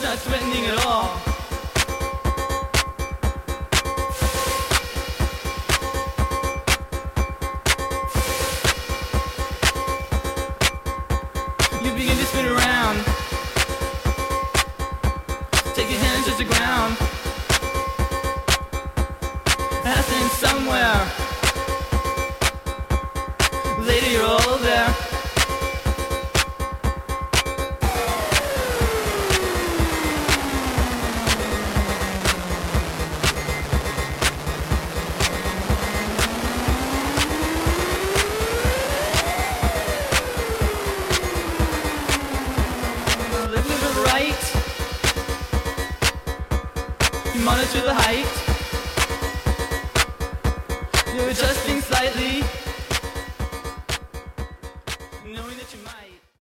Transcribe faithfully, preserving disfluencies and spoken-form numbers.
not threatening at all. You begin to spin around. Take your hands to the ground. Passing somewhere. Later you're all there. Live, live it right. You monitor the height.